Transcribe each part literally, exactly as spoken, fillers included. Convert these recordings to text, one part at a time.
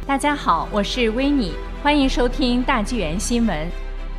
大家好，我是维尼，欢迎收听大纪元新闻。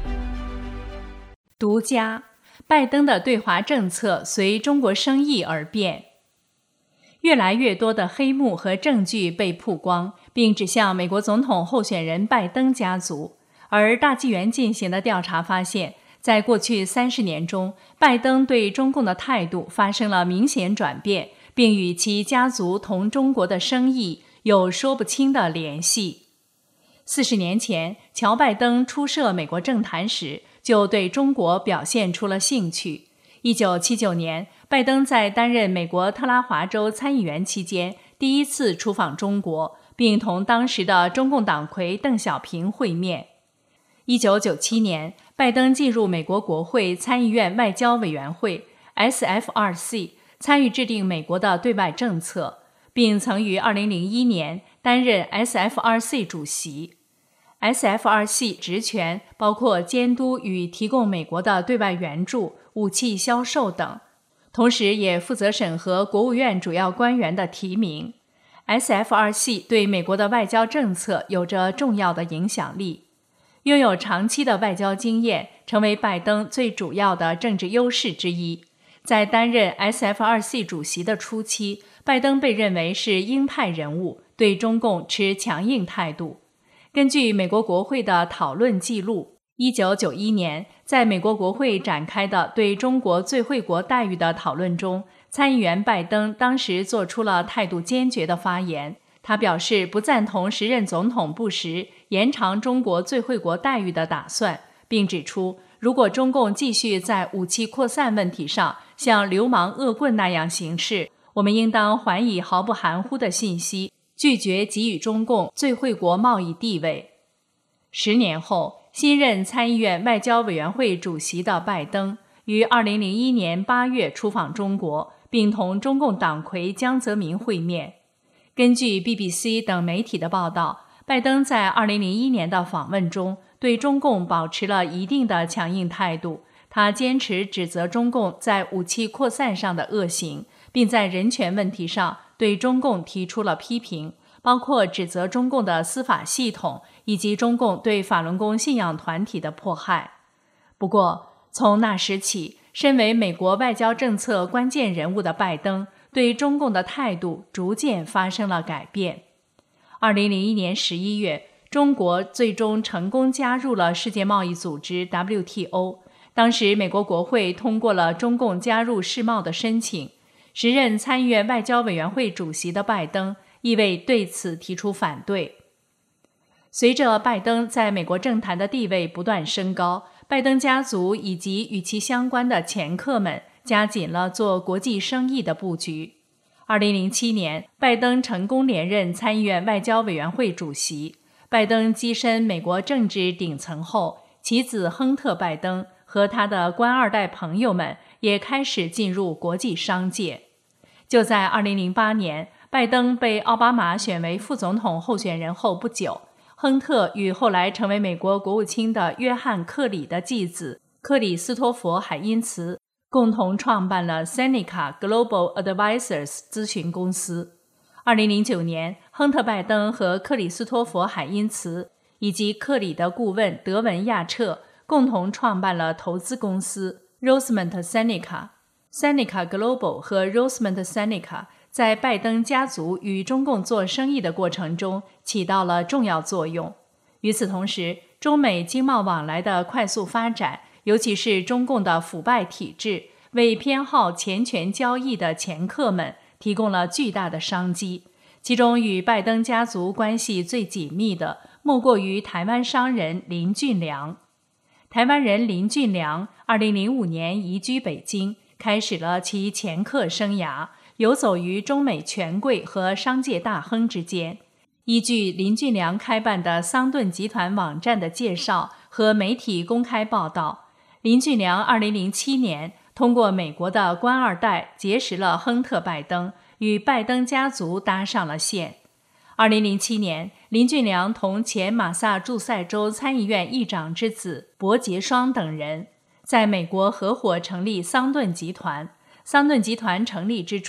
独家，拜登的对华政策随中国生意而变。越来越多的黑幕和证据被曝光，并指向美国总统候选人拜登家族。而大纪元进行的调查发现，在过去三十年中，拜登对中共的态度发生了明显转变，并与其家族同中国的生意有说不清的联系。四十年前，乔拜登初涉美国政坛时，就对中国表现出了兴趣。一九七九年，拜登在担任美国特拉华州参议员期间，第一次出访中国，并同当时的中共党魁邓小平会面。一九九七年，拜登进入美国国会参议院外交委员会 S F R C， 参与制定美国的对外政策，并曾于二零零一年担任 S F R C 主席。S F R C 职权包括监督与提供美国的对外援助、武器销售等，同时也负责审核国务院主要官员的提名。S F R C 对美国的外交政策有着重要的影响力。拥有长期的外交经验，成为拜登最主要的政治优势之一。在担任 S F R C 主席的初期，拜登被认为是鹰派人物，对中共持强硬态度。根据美国国会的讨论记录，一九九一年，在美国国会展开的对中国最惠国待遇的讨论中，参议员拜登当时做出了态度坚决的发言。他表示不赞同时任总统布什延长中国最惠国待遇的打算，并指出，如果中共继续在武器扩散问题上像流氓恶棍那样行事，我们应当还以毫不含糊的信息，拒绝给予中共最惠国贸易地位。十年后，新任参议院外交委员会主席的拜登于二零零一年八月出访中国，并同中共党魁江泽民会面。根据 B B C 等媒体的报道，拜登在二零零一年的访问中对中共保持了一定的强硬态度，他坚持指责中共在武器扩散上的恶行，并在人权问题上对中共提出了批评，包括指责中共的司法系统以及中共对法轮功信仰团体的迫害。不过，从那时起，身为美国外交政策关键人物的拜登对中共的态度逐渐发生了改变。二零零一年十一月，中国最终成功加入了世界贸易组织 W T O。当时美国国会通过了中共加入世贸的申请。时任参议院外交委员会主席的拜登亦未对此提出反对。随着拜登在美国政坛的地位不断升高，拜登家族以及与其相关的掮客们加紧了做国际生意的布局。二零零七年，拜登成功连任参议院外交委员会主席。拜登跻身美国政治顶层后，其子亨特·拜登和他的官二代朋友们也开始进入国际商界。就在二零零八年，拜登被奥巴马选为副总统候选人后不久，亨特与后来成为美国国务卿的约翰·克里的继子克里斯托弗·海因茨共同创办了 Seneca Global Advisors 咨询公司。二零零九年，亨特·拜登和克里斯托弗·海因茨以及克里的顾问德文·亚彻共同创办了投资公司 Rosemont Seneca。Seneca Global 和 Rosemont Seneca 在拜登家族与中共做生意的过程中起到了重要作用。与此同时，中美经贸往来的快速发展，尤其是中共的腐败体制，为偏好钱权交易的掮客们提供了巨大的商机。其中与拜登家族关系最紧密的，莫过于台湾商人林俊良。台湾人林俊良二零零五年移居北京，开始了其掮客生涯，游走于中美权贵和商界大亨之间。依据林俊良开办的桑顿集团网站的介绍和媒体公开报道，林俊良二零零七年通过美国的官二代结识了亨特·拜登，与拜登家族搭上了线。二零零七年，林俊良同前马萨诸塞州参议院议长之子伯杰双等人在美国合伙成立桑顿集团。桑顿集团成立之初，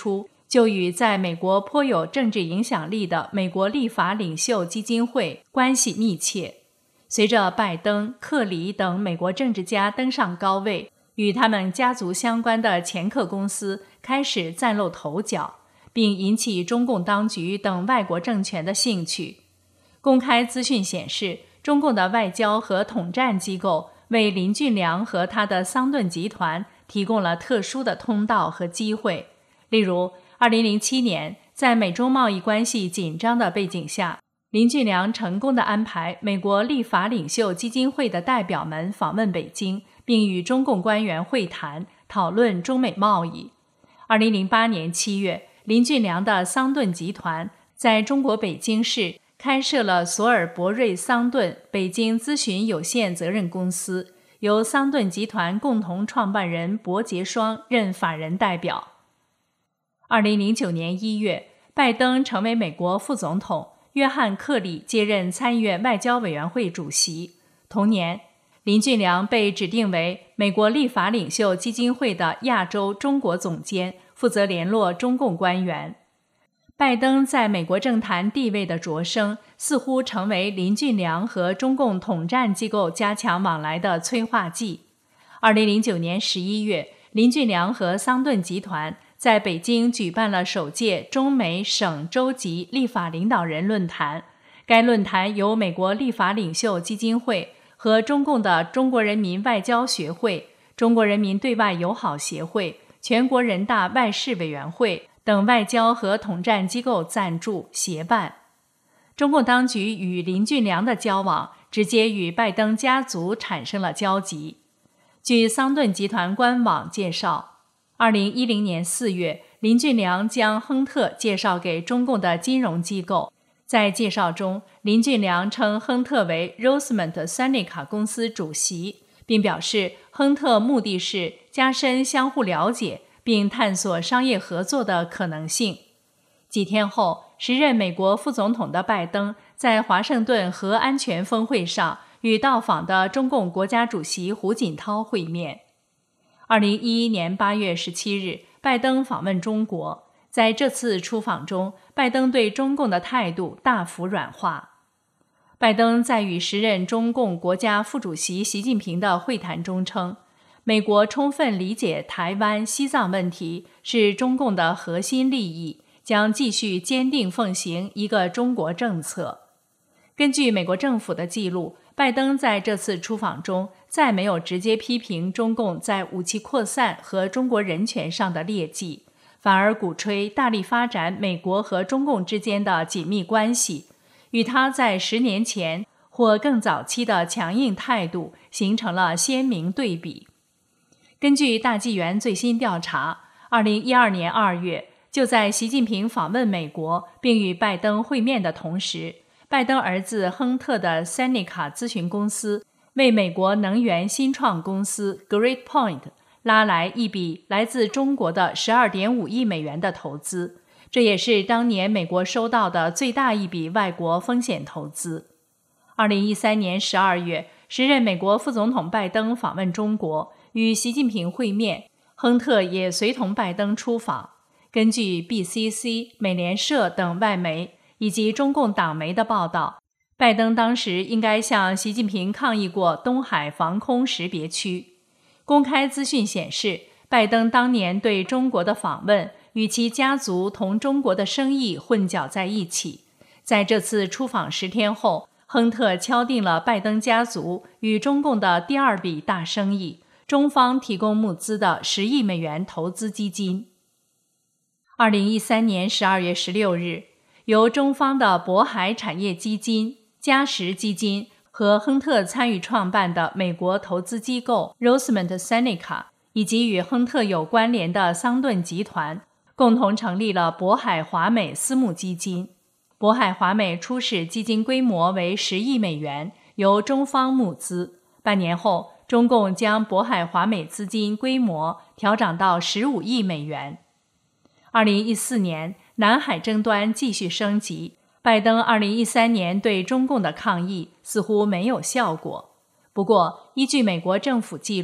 就与在美国颇有政治影响力的美国立法领袖基金会关系密切。随着拜登、克里等美国政治家登上高位，与他们家族相关的掮客公司开始崭露头角，并引起中共当局等外国政权的兴趣。公开资讯显示，中共的外交和统战机构为林俊良和他的桑顿集团提供了特殊的通道和机会。例如二零零七年，在美中贸易关系紧张的背景下，林俊良成功地安排美国立法领袖基金会的代表们访问北京，并与中共官员会谈，讨论中美贸易。二零零八年七月，林俊良的桑顿集团在中国北京市开设了索尔伯瑞桑顿北京咨询有限责任公司，由桑顿集团共同创办人薄杰双任法人代表。二零零九年一月，拜登成为美国副总统，约翰·克里接任参议院外交委员会主席。同年，林俊良被指定为美国立法领袖基金会的亚洲中国总监，负责联络中共官员。拜登在美国政坛地位的擢升，似乎成为林俊良和中共统战机构加强往来的催化剂。二零零九年十一月，林俊良和桑顿集团在北京举办了首届中美省州级立法领导人论坛。该论坛由美国立法领袖基金会和中共的中国人民外交学会、中国人民对外友好协会、全国人大外事委员会等外交和统战机构赞助协办。中共当局与林俊良的交往直接与拜登家族产生了交集。据桑顿集团官网介绍，二零一零年四月，林俊良将亨特介绍给中共的金融机构。在介绍中，林俊良称亨特为 Rosemont Seneca 公司主席，并表示亨特目的是加深相互了解并探索商业合作的可能性。几天后，时任美国副总统的拜登在华盛顿核安全峰会上与到访的中共国家主席胡锦涛会面。二零一一年八月十七日，拜登访问中国。在这次出访中，拜登对中共的态度大幅软化。拜登在与时任中共国家副主席习近平的会谈中称，美国充分理解台湾、西藏问题是中共的核心利益，将继续坚定奉行一个中国政策。根据美国政府的记录，拜登在这次出访中再没有直接批评中共在武器扩散和中国人权上的劣迹，反而鼓吹大力发展美国和中共之间的紧密关系，与他在十年前或更早期的强硬态度形成了鲜明对比。根据大纪元最新调查，二零一二年二月，就在习近平访问美国并与拜登会面的同时，拜登儿子亨特的 Seneca 咨询公司为美国能源新创公司 Great Point 拉来一笔来自中国的 十二点五亿美元的投资，这也是当年美国收到的最大一笔外国风险投资。二零一三年十二月，时任美国副总统拜登访问中国，与习近平会面，亨特也随同拜登出访。根据 B C C、美联社等外媒以及中共党媒的报道，拜登当时应该向习近平抗议过东海防空识别区。公开资讯显示，拜登当年对中国的访问与其家族同中国的生意混淆在一起。在这次出访十天后，亨特敲定了拜登家族与中共的第二笔大生意，中方提供募资的十亿美元投资基金。二零一三年十二月十六日，由中方的渤海产业基金、嘉实基金和亨特参与创办的美国投资机构 Rosemont Seneca 以及与亨特有关联的桑顿集团，共同成立了渤海华美私募基金。渤海华美初始基金规模为十亿美元，由中方募资。半年后，中共将渤海华美资金规模调涨到十五亿美元。二零一四年，南海争端继续升级，拜登二零一三年对中共的抗议似乎没有效果。不过，依据美国政府记录，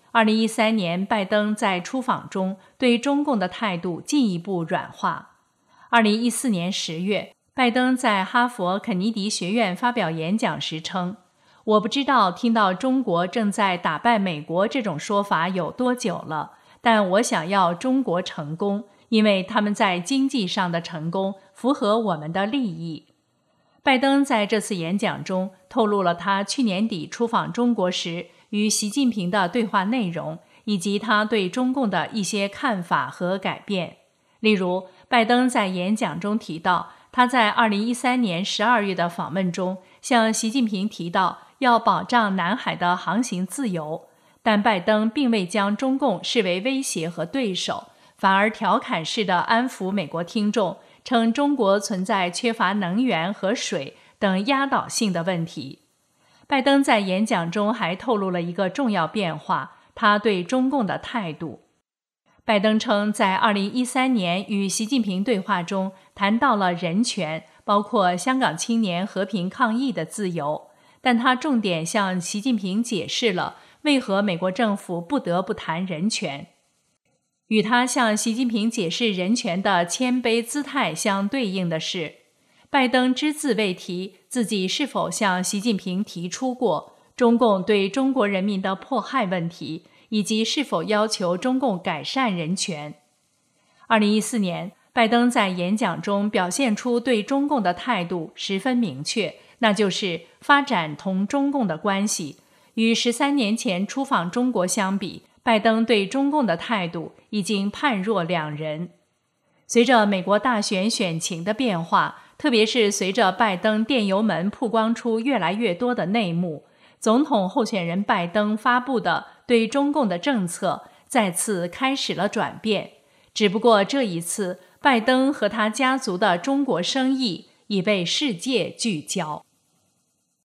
二零一三年，拜登在出访中对中共的态度进一步软化。二零一四年十月，拜登在哈佛肯尼迪学院发表演讲时称：“我不知道听到中国正在打败美国这种说法有多久了，但我想要中国成功，因为他们在经济上的成功符合我们的利益。”拜登在这次演讲中透露了他去年底出访中国时与习近平的对话内容，以及他对中共的一些看法和改变。例如，拜登在演讲中提到，他在二零一三年十二月的访问中向习近平提到要保障南海的航行自由，但拜登并未将中共视为威胁和对手，反而调侃式地安抚美国听众，称中国存在缺乏能源和水等压倒性的问题。拜登在演讲中还透露了一个重要变化，他对中共的态度。拜登称，在二零一三年与习近平对话中谈到了人权，包括香港青年和平抗议的自由，但他重点向习近平解释了为何美国政府不得不谈人权。与他向习近平解释人权的谦卑姿态相对应的是，拜登只字未提自己是否向习近平提出过中共对中国人民的迫害问题，以及是否要求中共改善人权。二零一四年，拜登在演讲中表现出对中共的态度十分明确，那就是发展同中共的关系。与十三年前出访中国相比，拜登对中共的态度已经判若两人。随着美国大选选情的变化，特别是随着拜登电邮门曝光出越来越多的内幕，总统候选人拜登发布的对中共的政策再次开始了转变。只不过这一次，拜登和他家族的中国生意已被世界聚焦。